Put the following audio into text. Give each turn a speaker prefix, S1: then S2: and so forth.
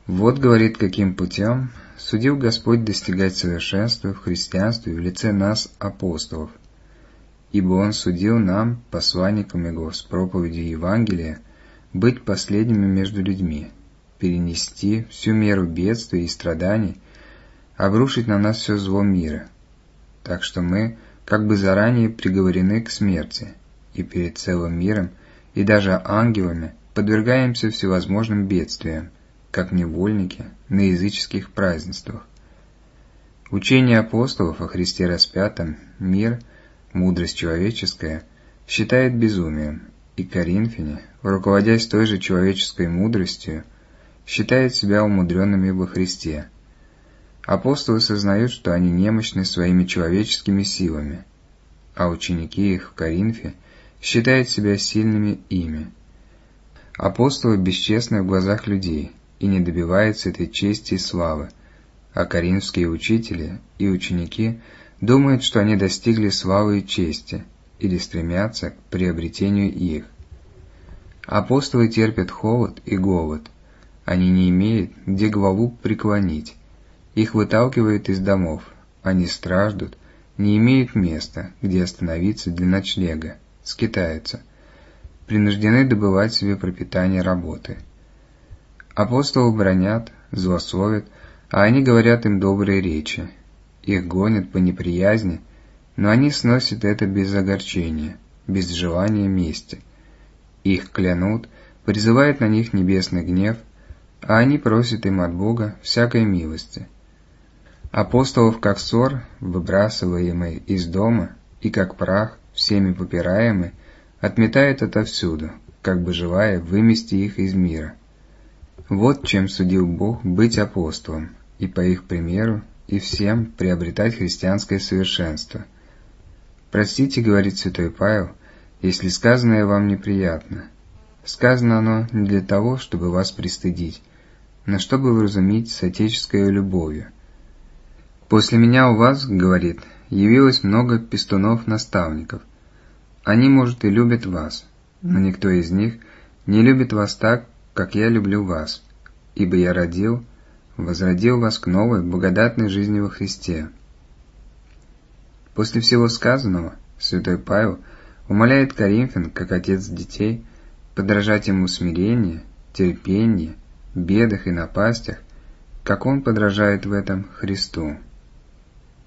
S1: Вот, говорит, каким путем судил Господь достигать совершенства в христианстве в лице нас, апостолов. Ибо Он судил нам, посланникам Его с проповедью Евангелия, быть последними между людьми, перенести всю меру бедствий и страданий, обрушить на нас все зло мира. Так что мы как бы заранее приговорены к смерти, и перед целым миром, и даже ангелами подвергаемся всевозможным бедствиям, как невольники на языческих празднествах. Учение апостолов о Христе распятом мир, мудрость человеческая, считает безумием, и коринфяне, руководясь той же человеческой мудростью, считают себя умудренными во Христе. Апостолы сознают, что они немощны своими человеческими силами, а ученики их в Коринфе считают себя сильными ими. Апостолы бесчестны в глазах людей и не добиваются этой чести и славы, а коринфские учители и ученики думают, что они достигли славы и чести, или стремятся к приобретению их. Апостолы терпят холод и голод, они не имеют, где главу преклонить, их выталкивают из домов, они страждут, не имеют места, где остановиться для ночлега, скитаются, принуждены добывать себе пропитание работы. Апостолов бранят, злословят, а они говорят им добрые речи. Их гонят по неприязни, но они сносят это без огорчения, без желания мести. Их клянут, призывают на них небесный гнев, а они просят им от Бога всякой милости. Апостолов, как ссор, выбрасываемый из дома, и как прах, всеми попираемый, отметает отовсюду, как бы желая вымести их из мира. Вот чем судил Бог быть апостолом, и по их примеру и всем приобретать христианское совершенство. «Простите, — говорит святой Павел, — если сказанное вам неприятно. Сказано оно не для того, чтобы вас пристыдить, но чтобы вразумить с отеческой любовью. После меня у вас, — говорит, — явилось много пестунов-наставников. Они, может, и любят вас, но никто из них не любит вас так, как я люблю вас, ибо я возродил вас к новой, благодатной жизни во Христе». После всего сказанного, святой Павел умоляет коринфян, как отец детей, подражать ему в смирении, терпении, бедах и напастях, как он подражает в этом Христу.